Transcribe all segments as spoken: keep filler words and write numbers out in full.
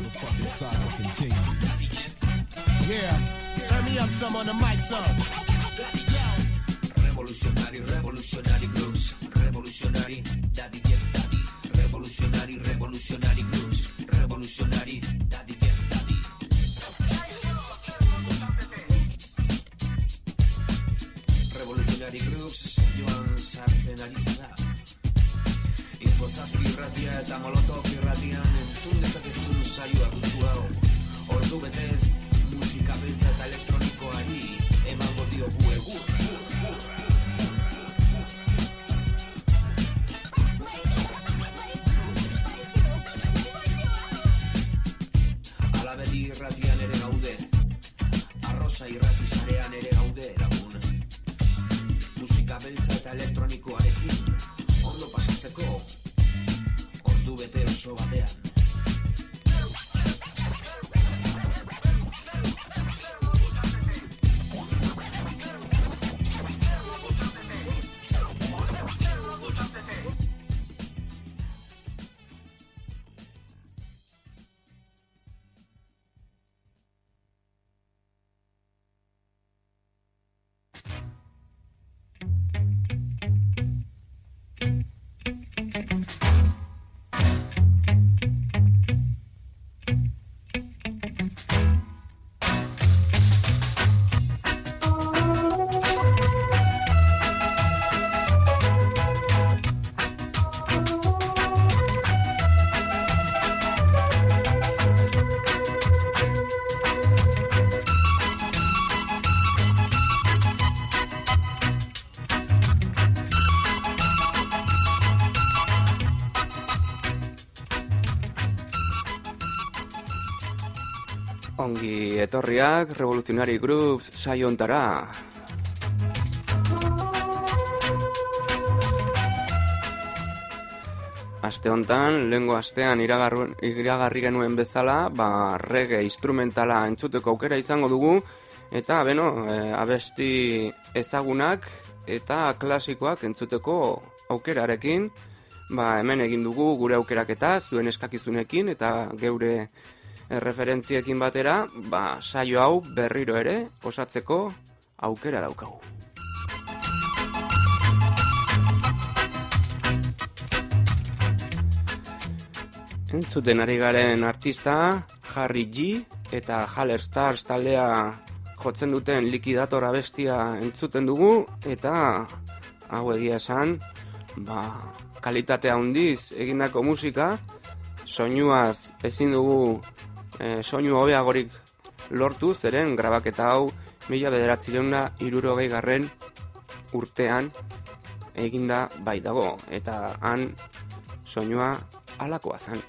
the fucking saga continues. Yeah, turn me up some on the mic, son. Revolutionary, revolutionary grooves. Revolutionary, daddy get daddy. Revolutionary, revolutionary grooves. Revolutionary, daddy get daddy. Revolutionary grooves, saioan sartzen ari zara. Infozazpi irratia eta molotov irratian entzun dezakezun saioa duzu hau. Ordu betez, musika beltza eta elektronikoari emango diogu egur. Alabedi irratian ere gaude, arroza irrati sarean ere gaude lagun. Musika beltza eta elektronikoarekin ondo pasatzeko ordu bete oso batean. Ongi etorriak Revolutionary Grooves saio hontara. Aste hontan, lehengo astean iragarri genuen bezala, ba, reggae instrumentala entzuteko aukera izango dugu, eta beno, e, abesti ezagunak eta klasikoak entzuteko aukerarekin, ba, hemen egin dugu gure aukeraketa zuen eskakizunekin eta geure referentziekin batera, ba, saio hau berriro ere osatzeko aukera daukagu. Entzuten ari garen artista, Harry G eta Haller Stars taldea jotzen duten Liquidator abestia entzuten dugu, eta hau egia esan, ba, kalitatea handiz egindako musika, soinuaz ezin dugu E, soinu hobeagorik lortu, zeren grabaketa hau mila bederatziehun eta hirurogei garren urtean eginda bai dago, eta han soinua halakoa zen.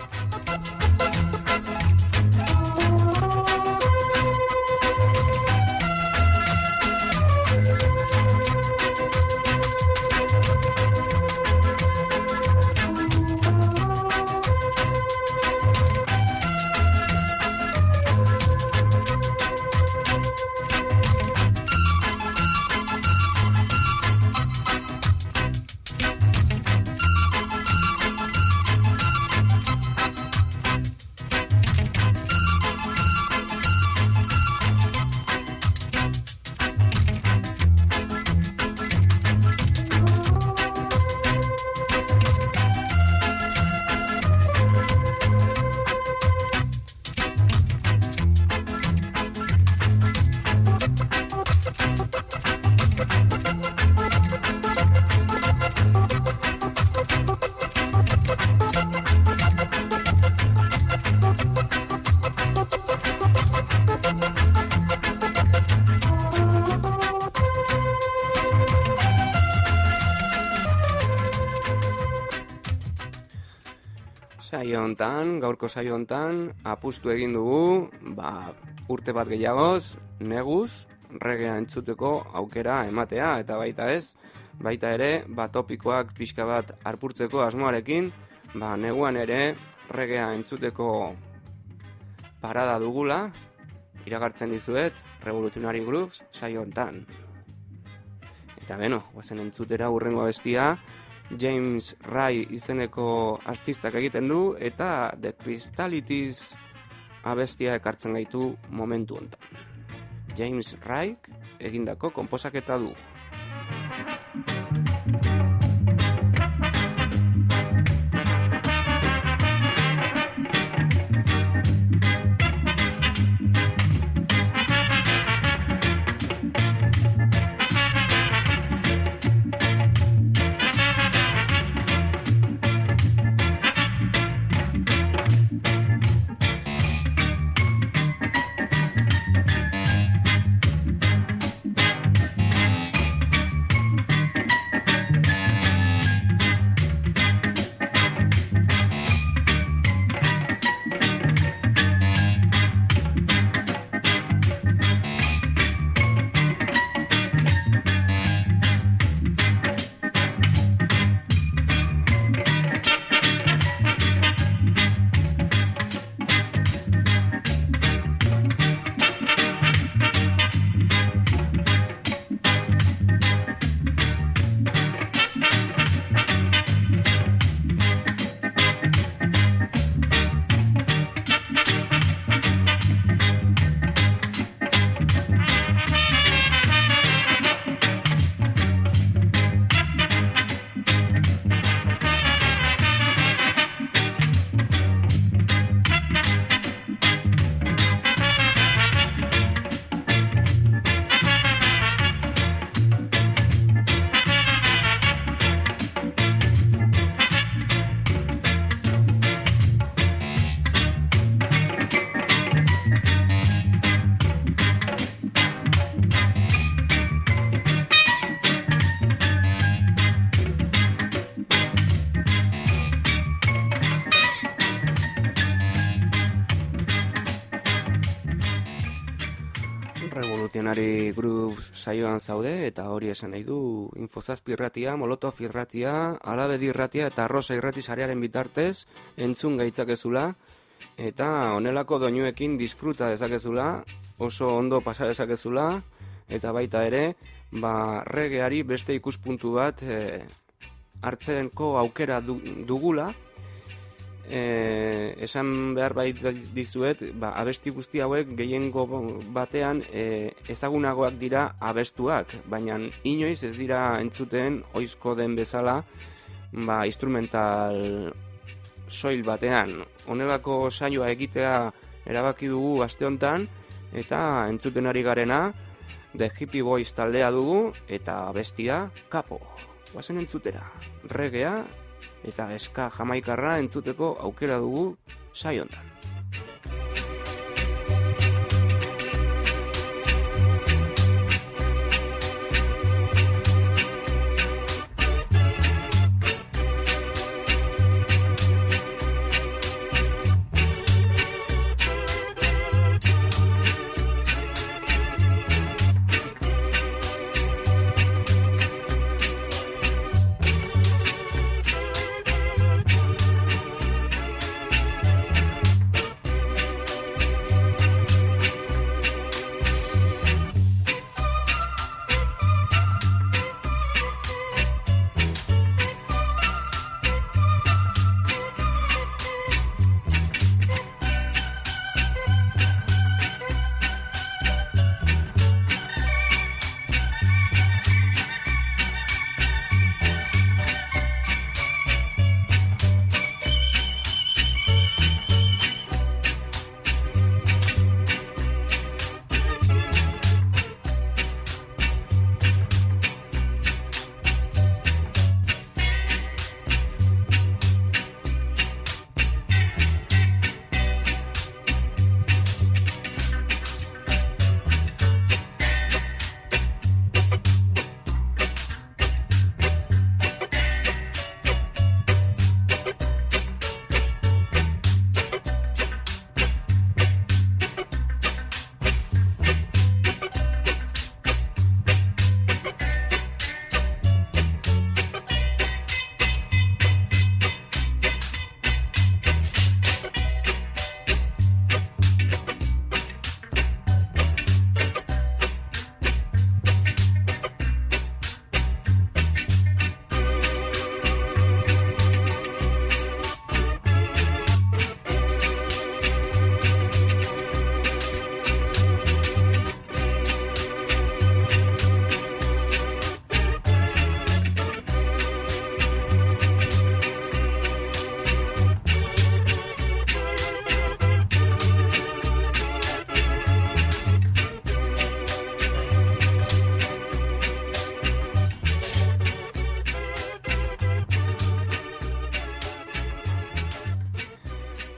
Saio hontan, gaurko saio hontan, apustu egin dugu, ba, urte bat gehiagoz, neguz, reggaea entzuteko aukera ematea, eta baita ez, baita ere, ba, topikoak pixka bat arpurtzeko asmoarekin, ba, neguan ere, reggaea entzuteko parada dugula, iragartzen dizuet, Revolutionary Grooves saio hontan. Eta beno, guazen entzutera hurrengo bestia, James Ray izeneko artistak egiten du, eta The Crystalities abestia ekartzen gaitu momentu hontan. James Wright egindako konposaketa du. Revolutionary Grooves saioan zaude, eta hori esan nahi du Infozazpi irratia, Molotov irratia, Alabedi irratia eta Rosa irrati sarearen bitartez entzun gaitzakezula, eta honelako doinuekin disfruta dezakezula, oso ondo pasa dezakezula, eta baita ere, ba, regeari beste ikuspuntu bat e, hartzenko aukera du, dugula. E, esan behar bai dizuet, ba, abesti guzti hauek gehiengo batean e, ezagunagoak dira abestuak, baina inoiz ez dira entzuten oizko den bezala ba, instrumental soil batean. Honelako saioa egitea erabaki dugu aste hontan, eta entzuten ari garena The Hippie Boys taldea dugu, eta abestia Kapo. Guazen entzutera, regea eta eska jamaikarra entzuteko aukera dugu saio hontan.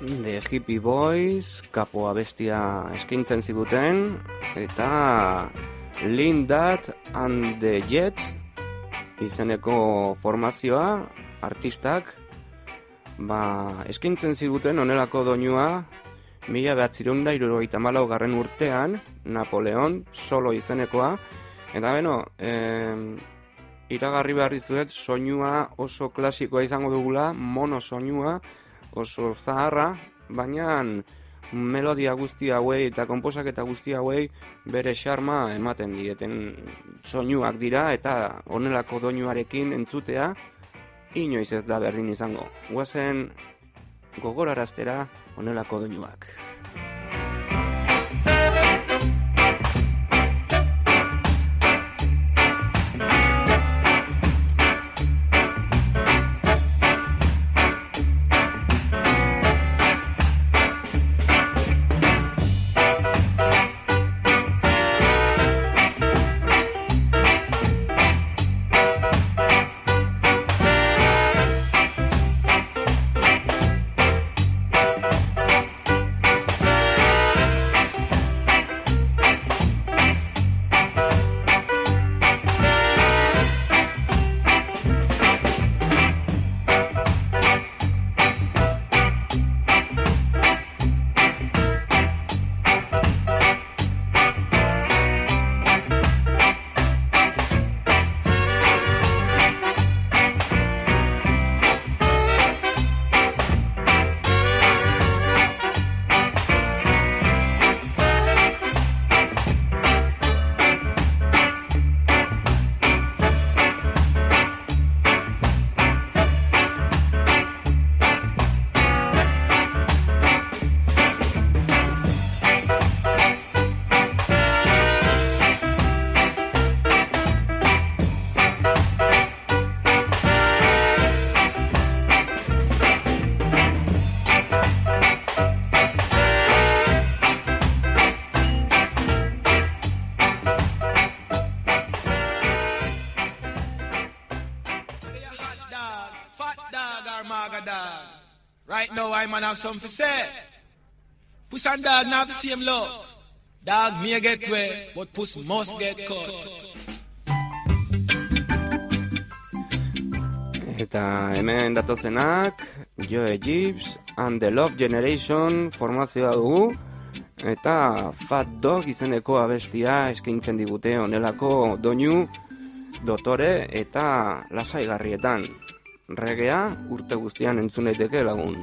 The Hippie Boys, kapo abestia eskaintzen ziguten, eta Lindat and the Jets izeneko formazioa, artistak, ba, eskaintzen ziguten onelako doinua, mila behatziehun eta hirurogeita hamalau garren urtean, Napoleon, solo izenekoa, eta beno, eh, iragarri behar dizuet, soinua oso klasikoa izango dugula, mono soinua, oso zaharra, baina melodia guzti hauei eta konposaketa guzti hauei bere xarma ematen dieten soinuak dira eta honelako doinuarekin entzutea inoiz ez da berdin izango. Guazen gogoraraztera honelako doinuak. Right now, I man have something to say. Puss and dog not the same love. Dog may get wet, but puss must get caught. Eta hemen datozenak, Joe Gibbs and the Love Generation formazioa dugu, eta Fat Dog izeneko abestia eskaintzen digute honelako doinu dotore eta lasaigarrietan. Regea urte guztian entzun daiteke lagun.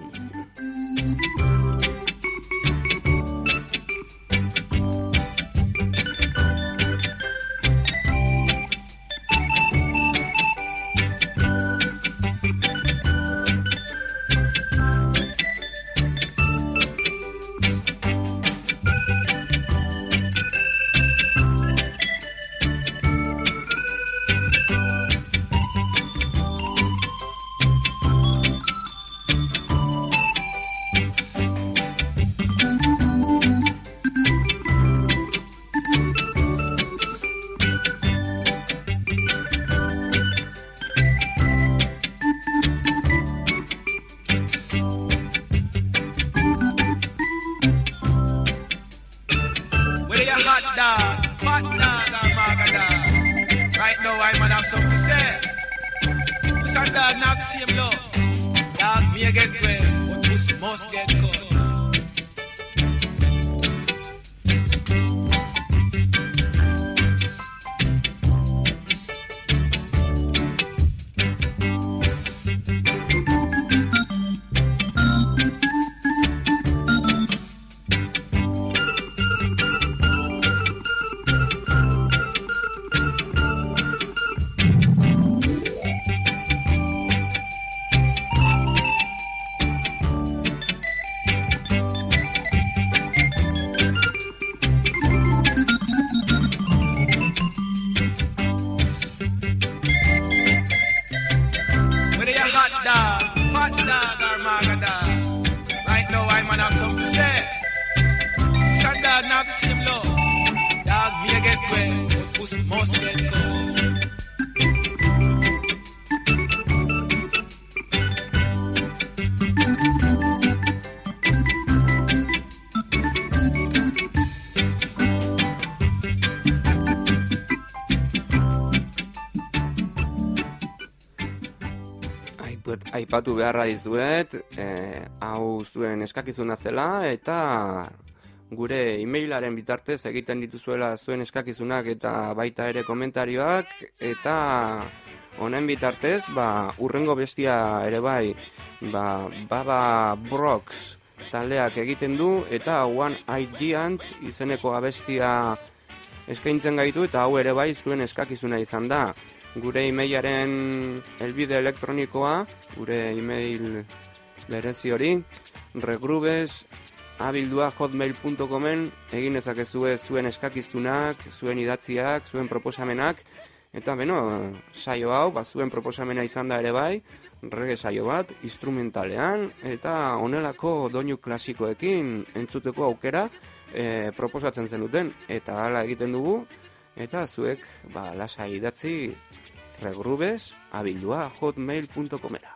aipatu beharra dizuet, e, hau zuen eskakizuna zela, eta gure e-mailaren bitartez egiten dituzuela zuen eskakizunak eta baita ere komentarioak, eta honen bitartez, ba, urrengo bestia ere bai, ba, Baba Brox taldeak egiten du, eta One Eyed Giant izeneko abestia eskaintzen gaitu, eta hau ere bai zuen eskakizuna izan da. Gure e-mailaren helbide elektronikoa, gure e-mail berezi hori, regrubes abildua hotmail punto comen egin ezakezue zuen eskakizunak, zuen idatziak, zuen proposamenak, eta beno, saio hau, ba, zuen proposamena izan da ere bai, reggae saio bat, instrumentalean, eta honelako doinu klasikoekin entzuteko aukera e, proposatzen zenuten, eta hala egiten dugu, eta zuek, ba, lasai idatzi regrubes abildua hotmail punto comera.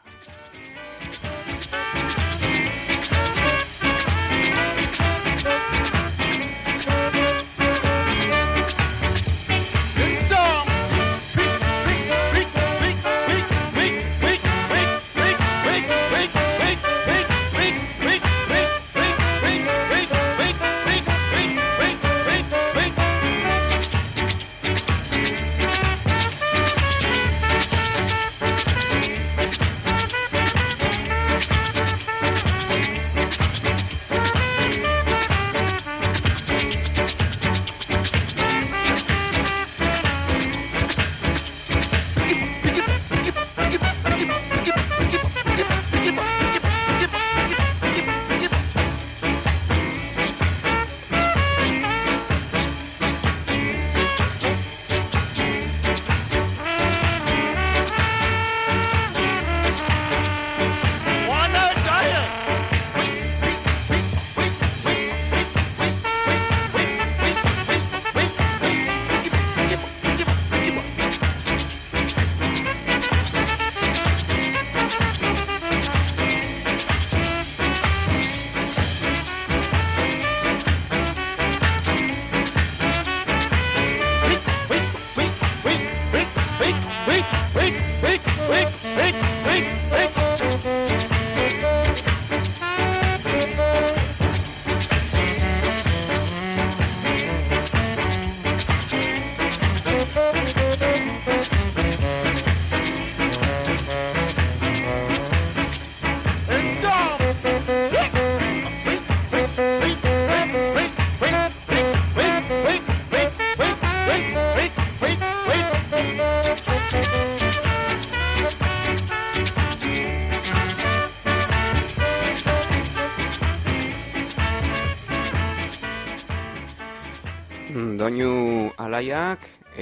Doinu alaiak,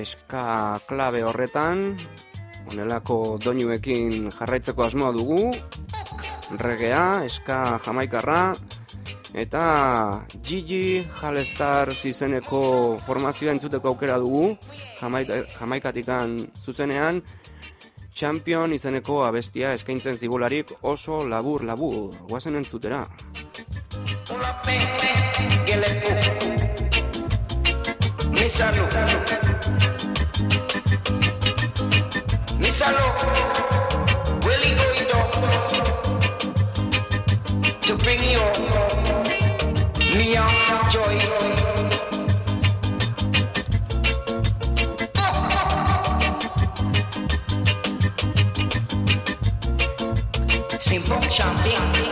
eska klabe horretan, honelako doinuekin jarraitzeko asmoa dugu, reggaea, eska jamaikarra, eta Gigi Halestars izeneko formazioa entzuteko aukera dugu, Jamaika, jamaikatikan zuzenean, Champion izeneko abestia eskaintzen zigularik oso labur-labur, guazen entzutera. Mísalo, mísalo, Willie going to bring you me out joy. Simple chanting.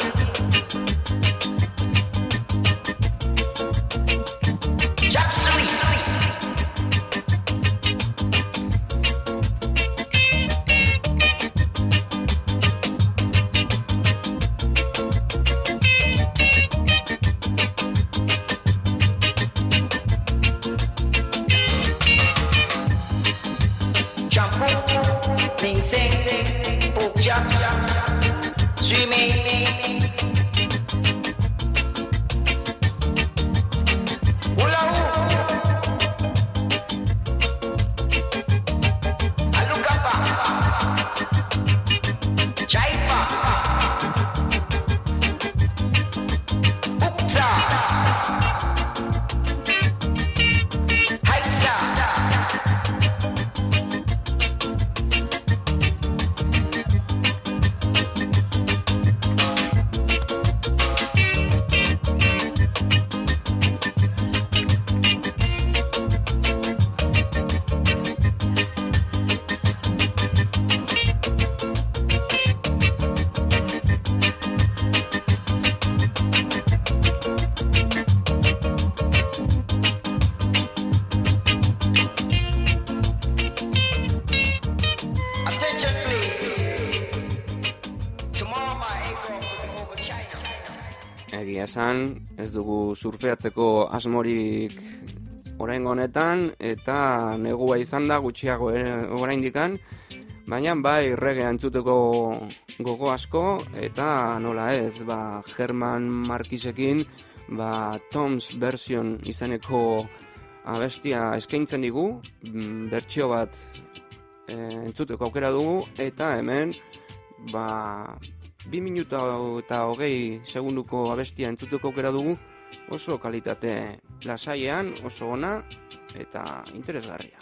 egia esan, ez dugu surfeatzeko asmorik oraingo honetan, eta negua izan da gutxiago oraindikan, baina bai reggae entzuteko gogo asko, eta nola ez, ba, Herman Marquisekin, ba, Tom's Version izeneko abestia eskaintzen digu, bertsio bat e, entzuteko aukera dugu, eta hemen, ba, bi minuta eta hogei segunduko abestia entzuteko aukera dugu, oso kalitate lasaian, oso ona eta interesgarria.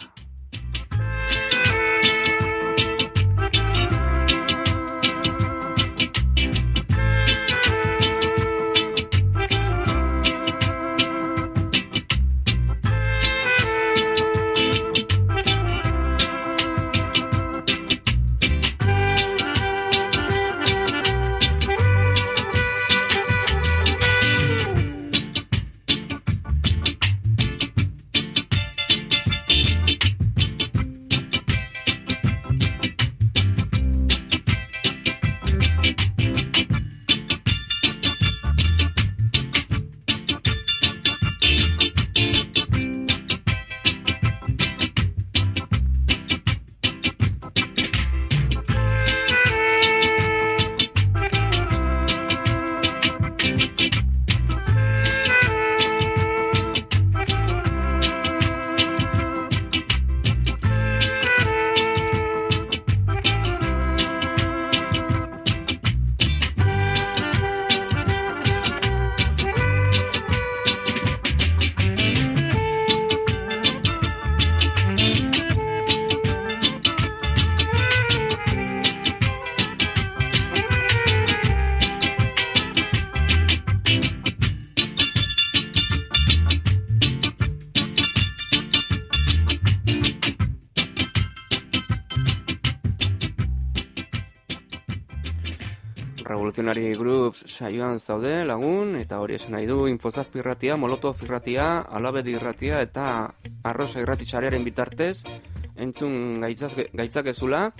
Revolutionary Grooves saioan zaude lagun, eta hori esan nahi du Infozazpi irratia, Molotov irratia, Alabedi irratia eta Arrosa irratitxarearen bitartez entzun gaitzakezula.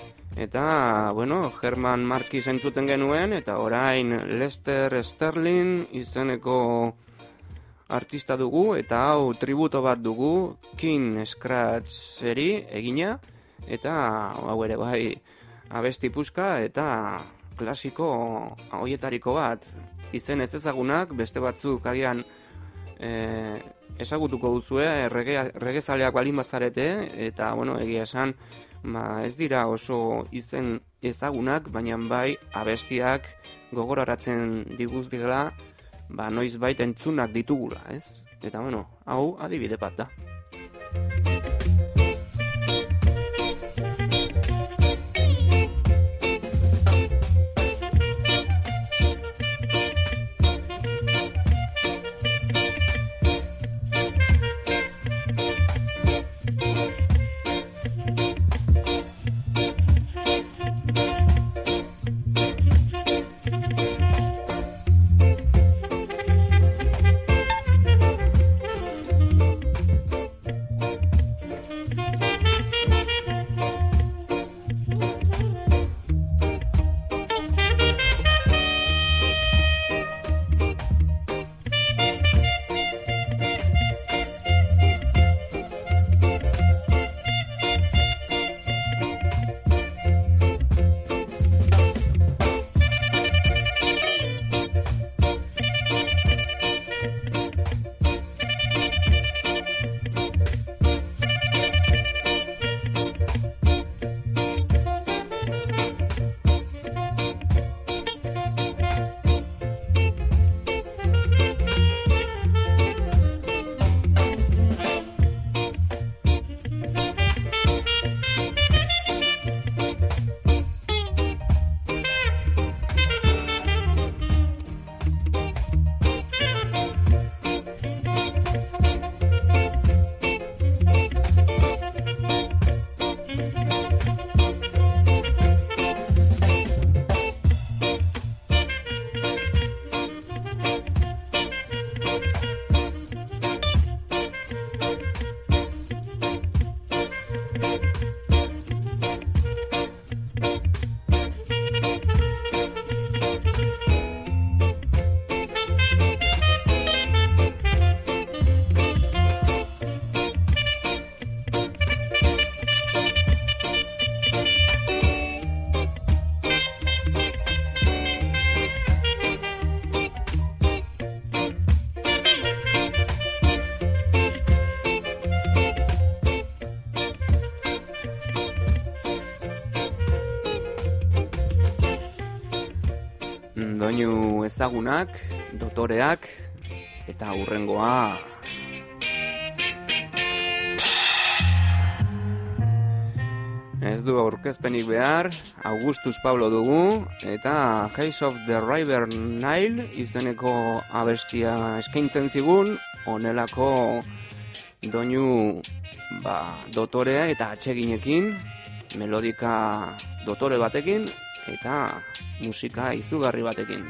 Eta, bueno, Herman Marquis entzuten genuen, eta orain Lester Sterling izeneko artista dugu, eta hau tributo bat dugu King Scratcheri egina, eta hau ere bai abesti puska eta klasiko hoietariko bat, izen ez ezagunak, beste batzuk agian e, ezagutuko duzue, regezaleak balin bazarete, eta bueno, egia esan, ba, ez dira oso izen ezagunak, baina bai abestiak gogoraratzen diguz digela, ba, noiz bait entzunak ditugula, ez? Eta bueno, hau adibide bat da. doinu ezagunak, dotoreak, eta hurrengoa ez du aurkezpenik behar, Augustus Pablo dugu, eta Haze of the River Nile izeneko abestia eskaintzen zigun, honelako doinu ba, dotorea eta atseginekin, melodika dotore batekin, eta musika izugarri batekin.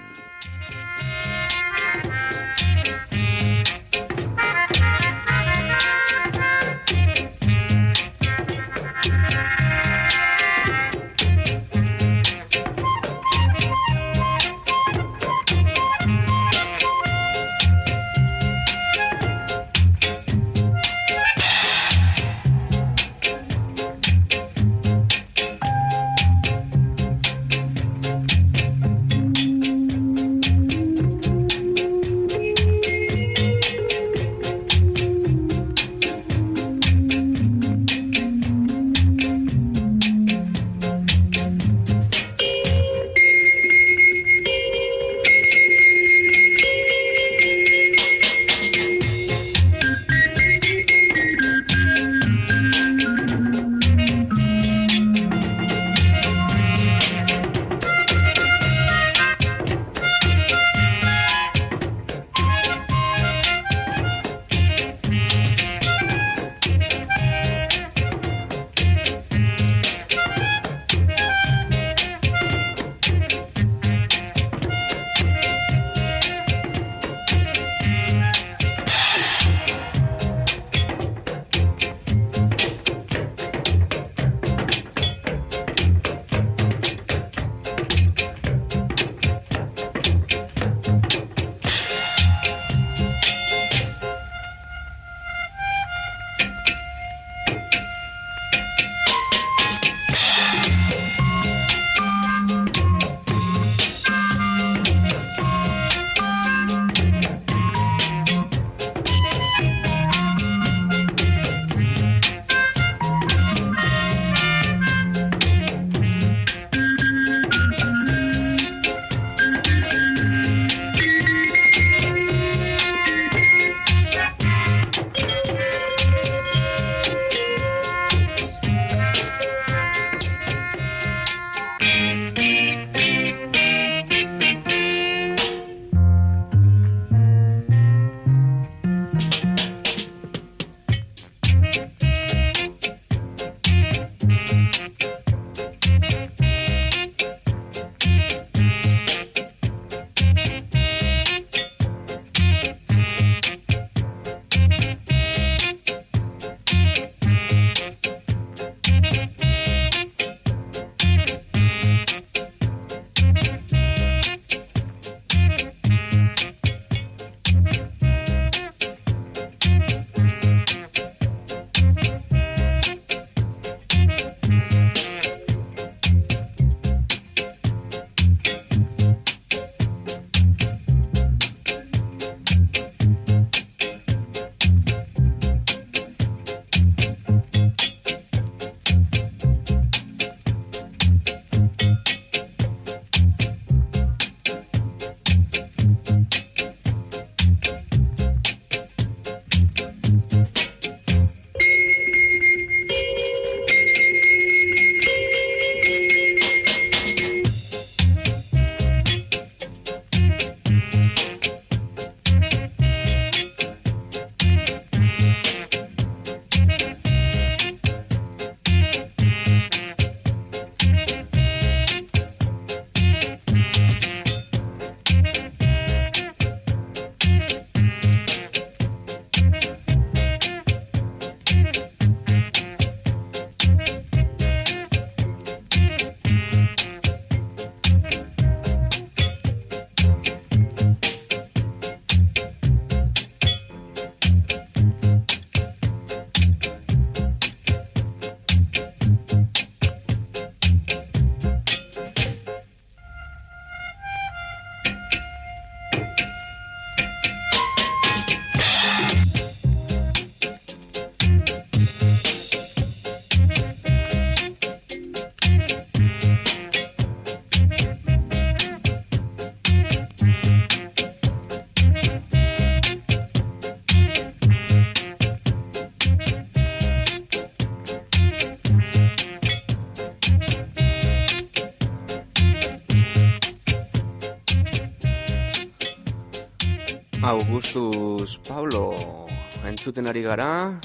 Augustus Pablo entzuten ari gara,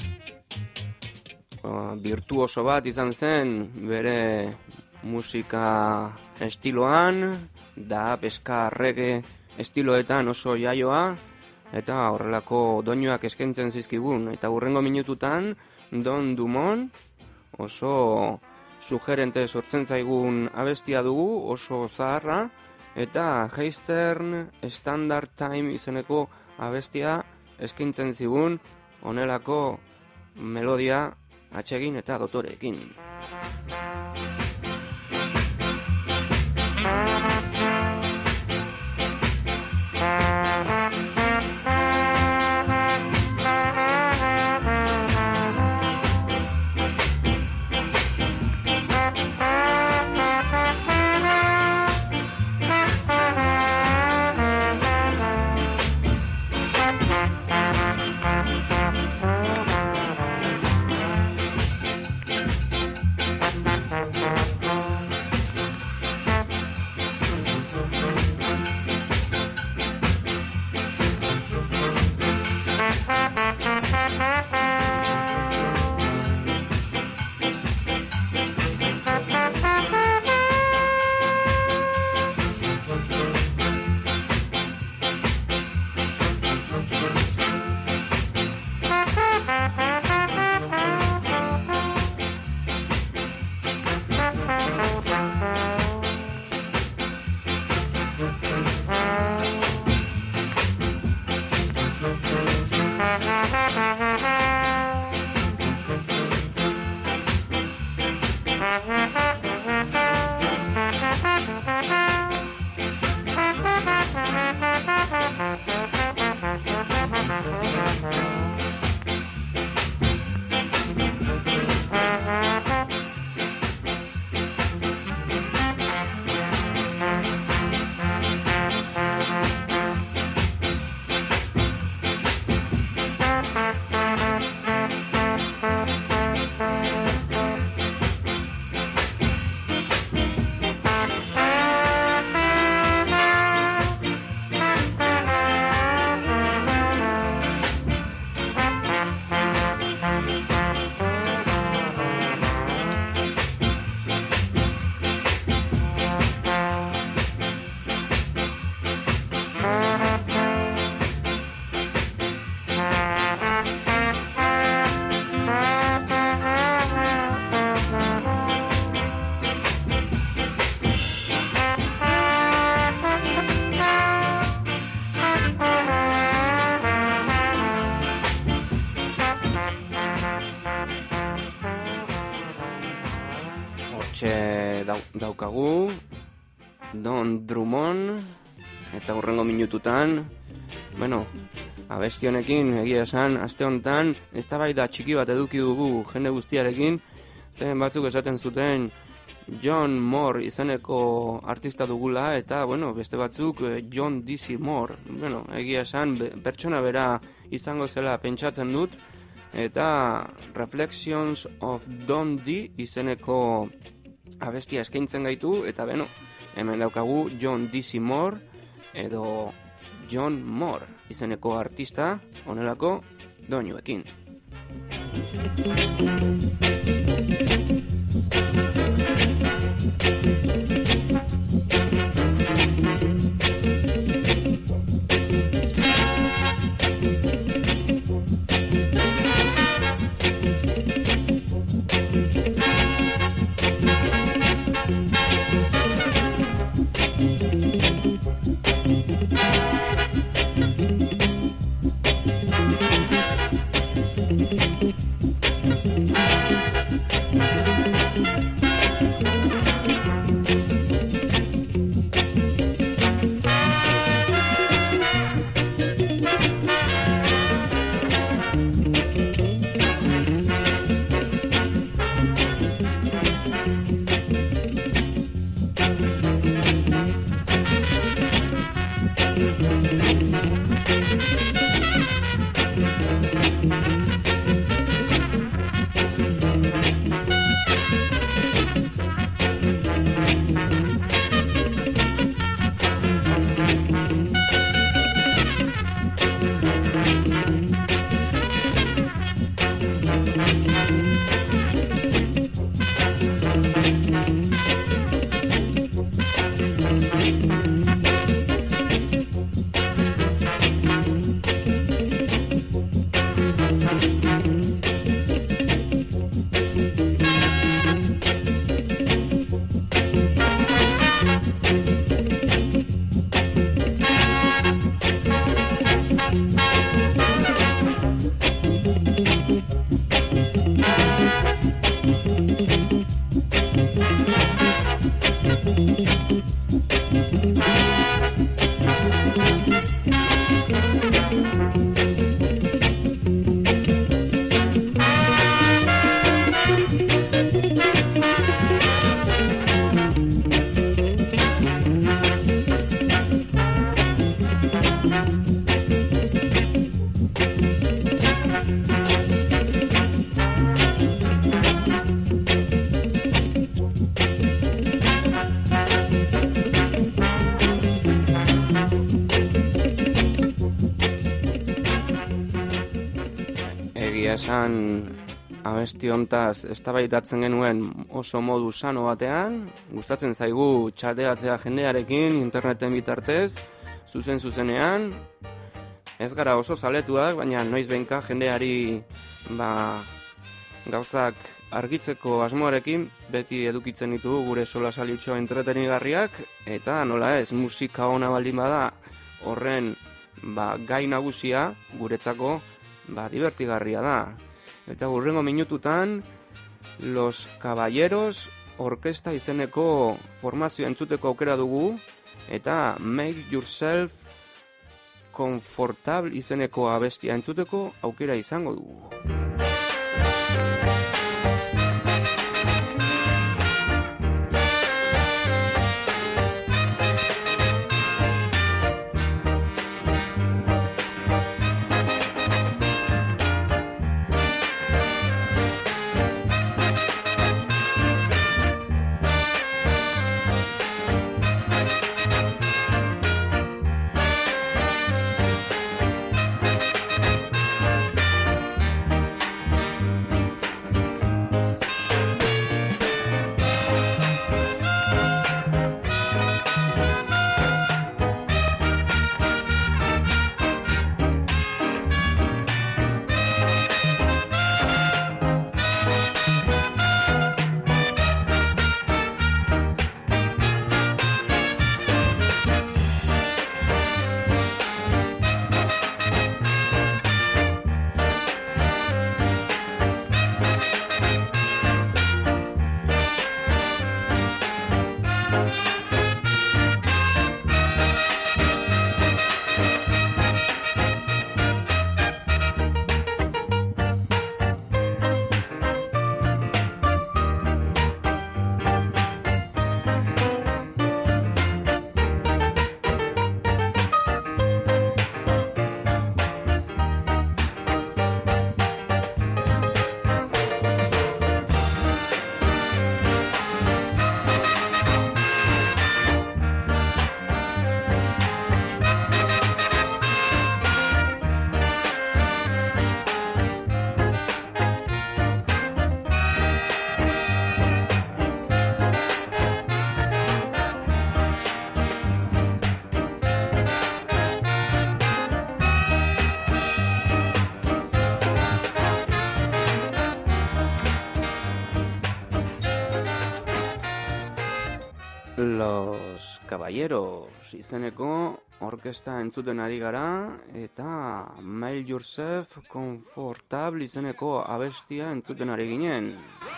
virtuoso bat izan zen bere musika estiloan, da peska reggae estiloetan oso jaioa, eta horrelako doinuak eskaintzen zizkigun. Eta hurrengo minututan, Don Dumont oso sugerente sortzen zaigun abestia dugu, oso zaharra, eta Eastern Standard Time izeneko abestia eskaintzen zigun honelako melodia atsegin eta dotoreekin. Daukagu Don Drummond, eta hurrengo minututan, bueno, abesti honekin egia esan, aste honetan eztabaida txiki bat eduki dugu jende guztiarekin, zen batzuk esaten zuten John Moore izeneko artista dugula, eta bueno, beste batzuk John D C Moore. Bueno, egia esan pertsona bera izango zela pentsatzen dut, eta Reflections of Don D izeneko abestia eskaintzen gaitu, eta beno, hemen daukagu John D C Moore edo John Moore izeneko artista honelako doinuekin. Thank you. egia esan abesti hontaz eztabaidatzen genuen oso modu sano batean, gustatzen zaigu txateatzea jendearekin interneten bitartez, zuzen zuzenean, ez gara oso zaletuak, baina noiz behinka jendeari ba, gauzak argitzeko asmoarekin beti edukitzen ditugu gure solasaliutxo entretenigarriak, eta nola ez, musika ona baldin bada horren ba, gai nagusia guretzako ba, divertigarria da. Eta hurrengo minututan Los Caballeros orkesta izeneko formazioa entzuteko aukera dugu, eta Make Yourself Comfortable izeneko abestia entzuteko aukera izango dugu. Los Caballeros izeneko orkesta entzuten ari gara, eta Make Yourself Comfortable izeneko abestia entzuten ari ginen.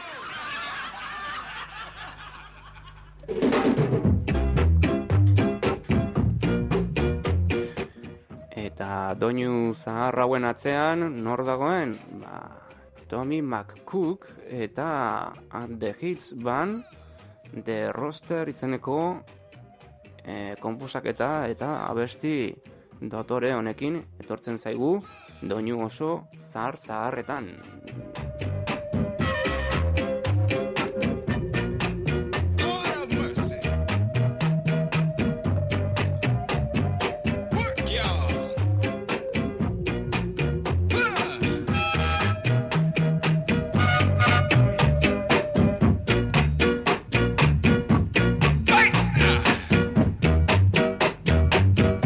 Eta doinu zahar hauen atzean nor dagoen? Ba, Tommy McCook eta The Hits Band, The Roster izeneko e, konposaketa eta abesti dotore honekin etortzen zaigu doinu oso zahar-zaharretan.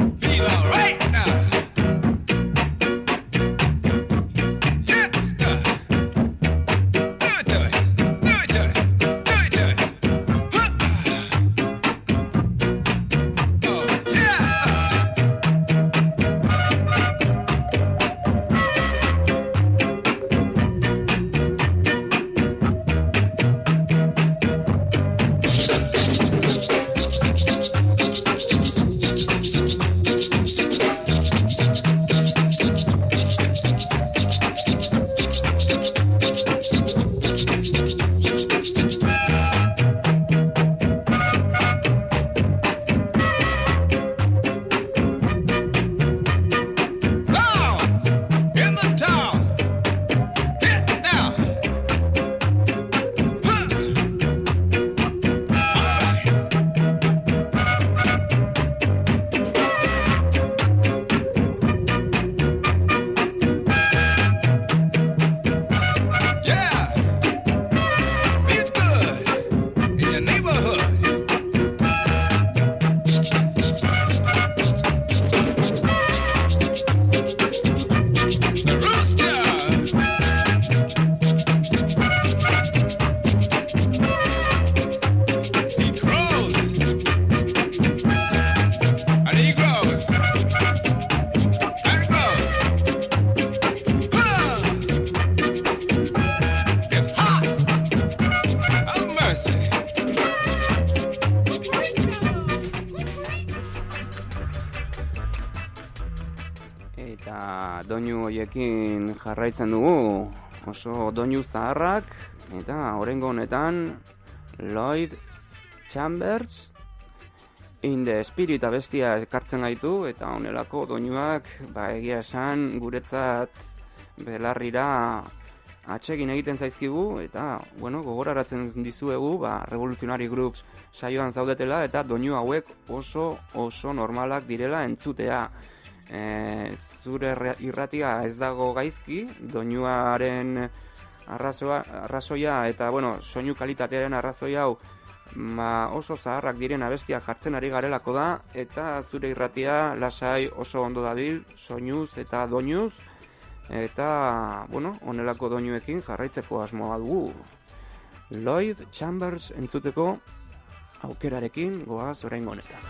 Right now. Yes. Eta doinu horiekin jarraitzen dugu, oso doinu zaharrak, eta oraingo honetan Lloyd Chambers In the Spirit abestia ekartzen gaitu, eta honelako doinuak, ba, egia esan, guretzat belarrira atsegin egiten zaizkigu, eta, bueno, gogoraratzen dizuegu, ba, Revolutionary Grooves saioan zaudetela, eta doinu hauek oso, oso normalak direla entzutea. E, zure irratia ez dago gaizki, doinuaren arrazoa, arrazoia, eta, bueno, soinu kalitatearen arrazoia hau, Ma oso zaharrak diren abestiak jartzen ari garelako da, eta zure irratia lasai oso ondo dabil, soinuz eta doinuz, eta, bueno, honelako doinuekin jarraitzeko asmoa dugu. Lloyd Chambers entzuteko aukerarekin goaz oraingo honetan.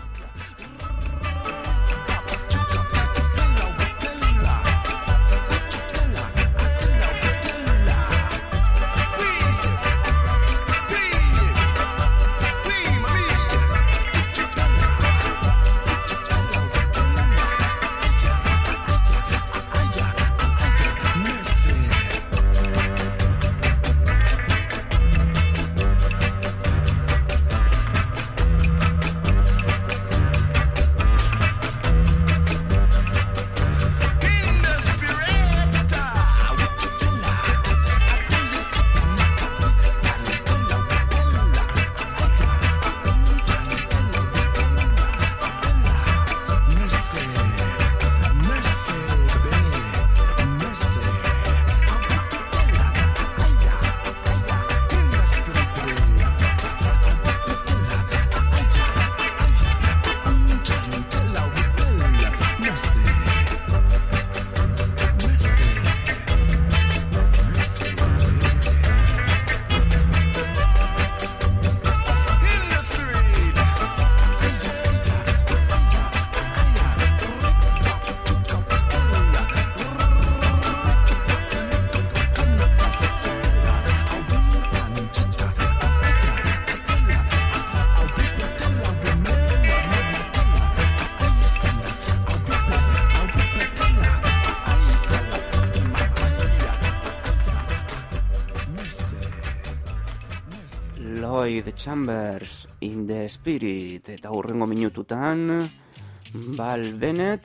Lloyd Chambers In the Spirit, eta hurrengo minututan Val Bennett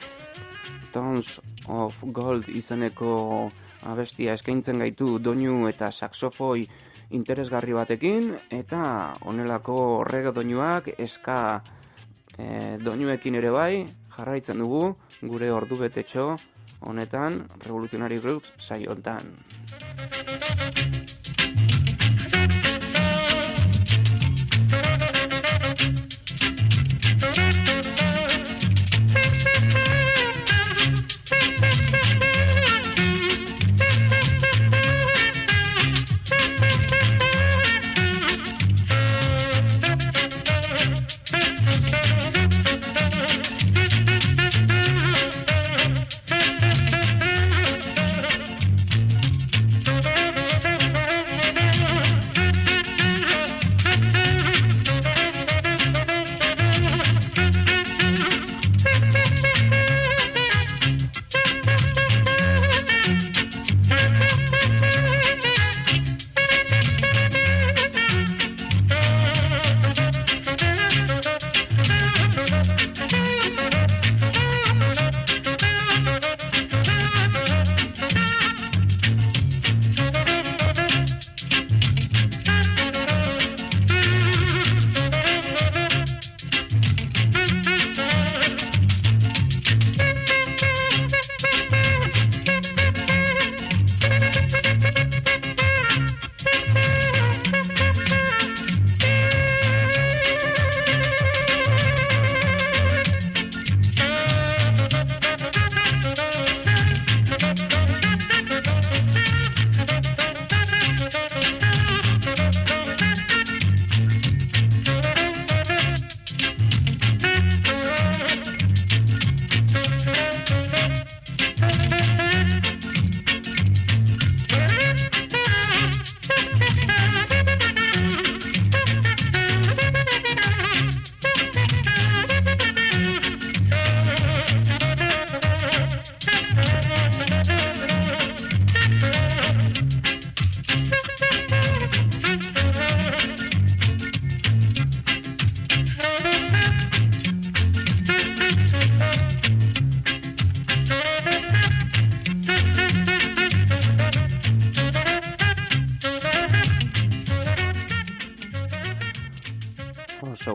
Tons of Gold izeneko abestia eskaintzen gaitu doinu eta saxofoi interesgarri batekin, eta honelako reggae doinuak eska e, doinuekin ere bai jarraitzen dugu gure ordubetetxo honetan Revolutionary Grooves saiotan. Thank you.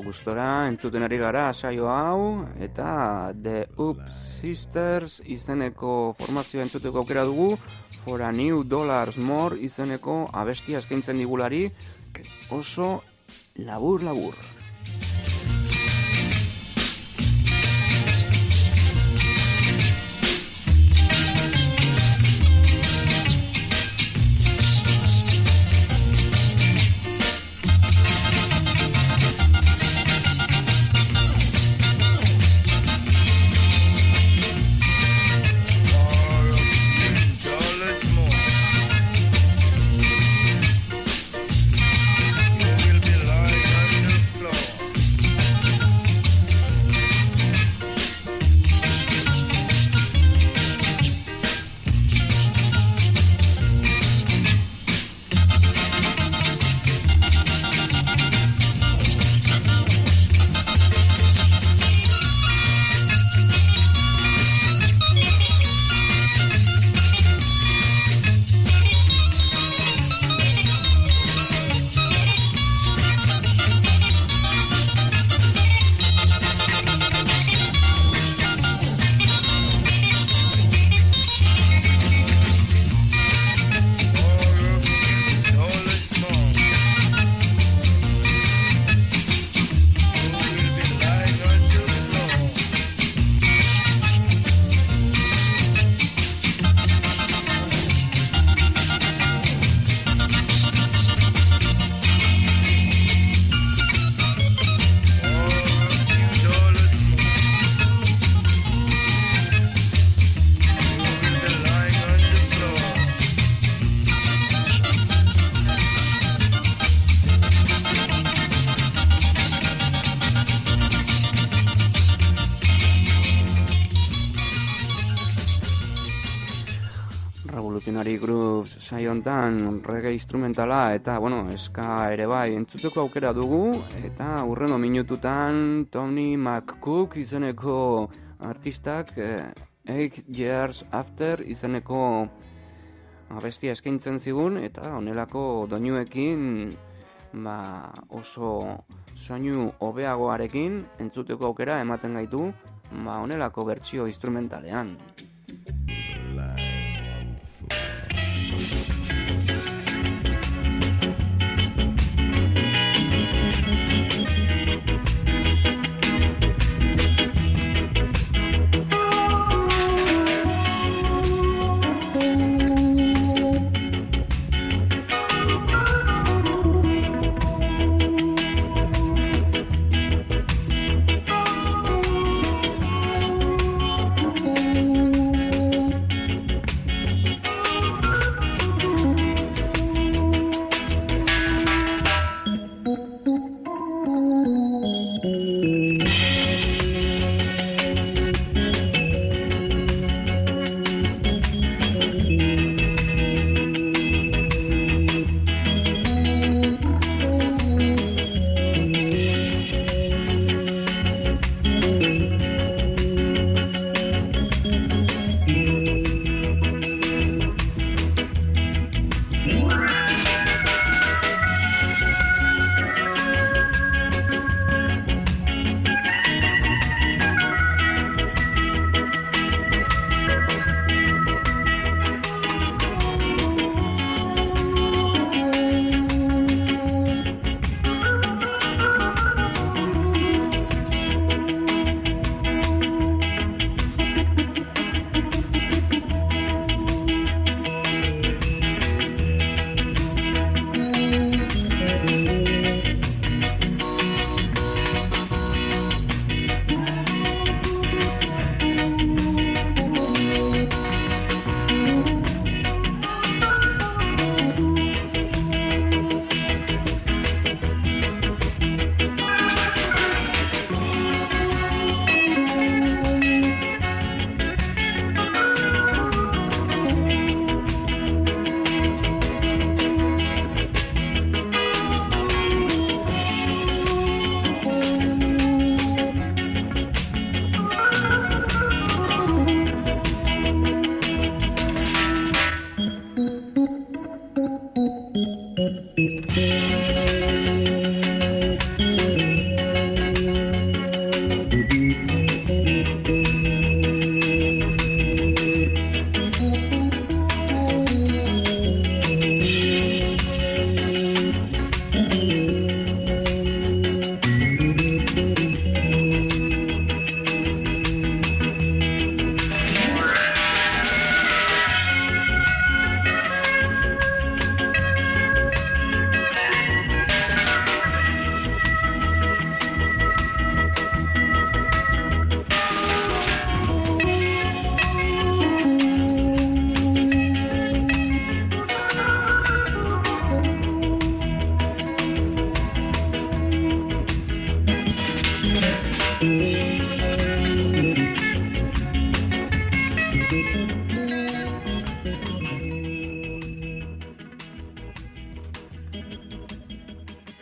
gustora entzuten ari gara saio hau, eta The Up Sisters izeneko formazioa entzuteko aukera dugu, For a New Dollars More izeneko abestia eskaintzen digulari, oso labur-labur. Revolutionary Grooves saio hontan reggae instrumentala eta, bueno, ska ere bai entzuteko aukera dugu, eta hurrengo minututan Tony McCook izeneko artistak eh, Eight Years After izeneko abestia eskaintzen zigun, eta honelako doinuekin ba, oso soinu hobeagoarekin entzuteko aukera ematen gaitu, ba, honelako bertsio instrumentalean. Thank you.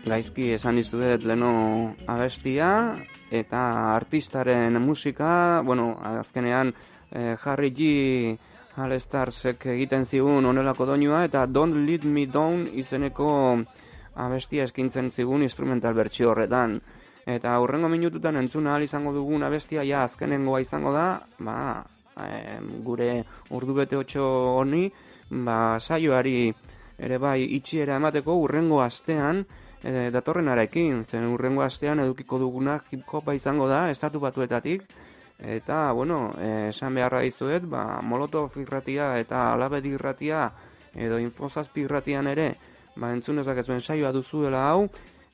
gaizki esan dizuet leno abestia, eta artistaren musika, bueno, azkenean eh, Harry G. All-Starsek egiten zigun onelako doinua, eta Don't Let Me Down izeneko abestia eskintzen zigun instrumental bertsio horretan. Eta hurrengo minututan entzuna ahal izango dugun abestia ja azkenengoa izango da, ba, e, gure ordubete otxo honi, ba, saioari ere bai itxiera emateko hurrengo astean e, datorrenarekin, zen hurrengo astean edukiko duguna hip-hopa izango da, estatu batuetatik, eta, bueno, e, esan beharra dizuet, ba, Molotov irratia eta Alabedi irratia edo Infozazpi irratian ere, ba, entzun dezakezuen saioa duzuela hau,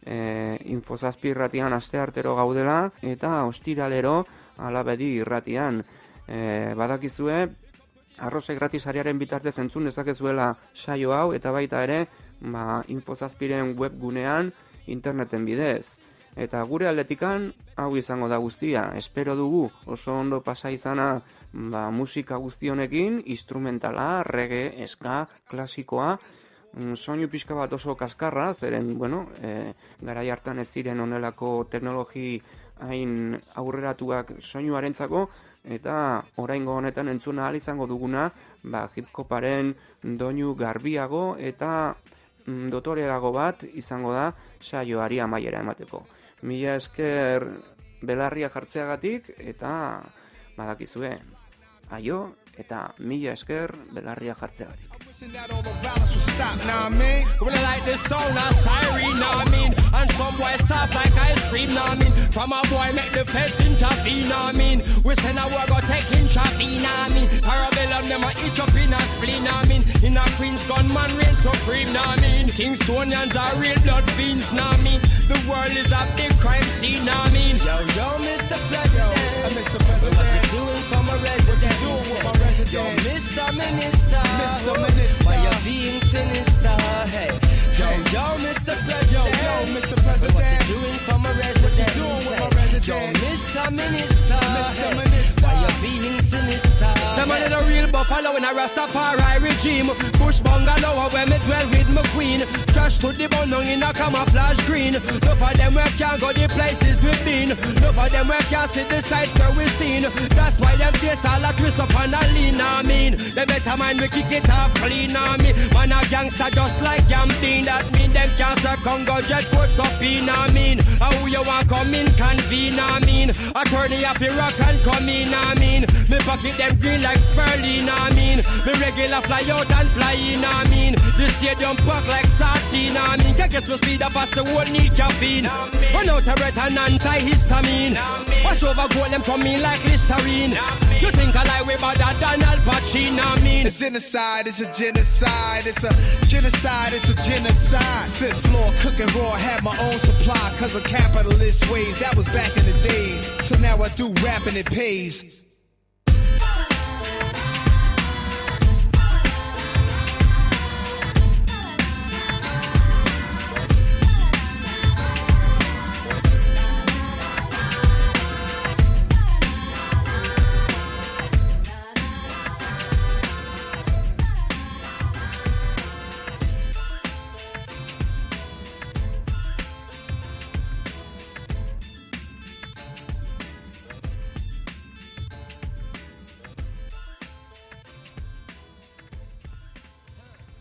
e, Infozazpi irratian asteartero gaudela, eta ostiralero Alabedi irratian. E, badakizue, Arrozai gratisariaren bitartez entzun dezakezuela saio hau, eta baita ere, ba, Infozazpiren webgunean interneten bidez. Eta gure aldetikan, hau izango da guztia. Espero dugu oso ondo pasa izana ba, musika guztionekin, instrumentala, reggae, ska, klasikoa, soinu pixka bat oso kaskarra, zeren, bueno, e, garai hartan ez ziren onelako teknologi hain aurreratuak soinuarentzako, eta oraingo honetan entzuna ahal izango duguna, ba, hip-hoparen doinu garbiago eta mm, dotoreago bat izango da saioari amaiera emateko. Mila esker belarria jartzeagatik eta badakizue, aio eta mila esker belarria jartzeagatik. That all the violence will stop, nah, I mean. When I like this sound, a siren, nah, I mean. And some boy soft like ice cream, nah, I mean. From a boy make the feds intervene, nah, I mean. We send a war go take intravene, nah, I mean. Parabellum them a itch up in a spleen, nah, I mean. In a Queen's gunman reign supreme, nah, I mean. Kingstonians are real blood fiends, nah, I mean. The world is a big crime scene, nah, I mean. Yo, yo, Mister President, Uh, Mister President, what you doing for my resident? what you doing with my resident? Yo, Mister Minister, Mister Minister, why you being sinister? Hey, yo, yo, Mister President, Yo, yo, Mister President, what you doing for my resident? what you doing with my resident? Yo, Mister Minister, Mister hey, Minister, why you being sinister? Somebody the real buffalo in a Rastafari regime. Bush bungalow where me dwell with my queen. Trash to the bun down in a camouflage green. No for them where can't go the places we've been. No for them where can't see the sights where we seen. That's why them face all a twist up and a lean, I mean. They better mind we kick it off clean, I mean. Man a gangster just like Yamdeen. That mean them can't serve Congo jet puts up in, I mean. How you want come in convene, I mean. Attorney of Iraq and come in, I mean. Me pocket them green like Sperling, I mean. Me regular fly out and fly in, I mean. The stadium pack like sardine, I mean. Can't get no speed up as the world need caffeine. Run out a red and antihistamine. Wash over gold them come in like Listerine. You think I lie way better than Al Pacino, I mean. it's genocide, it's a genocide, it's a genocide, it's a genocide. Fifth floor, cooking raw, had my own supply, cause of capitalist ways, that was back in the days. So now I do rap and it pays.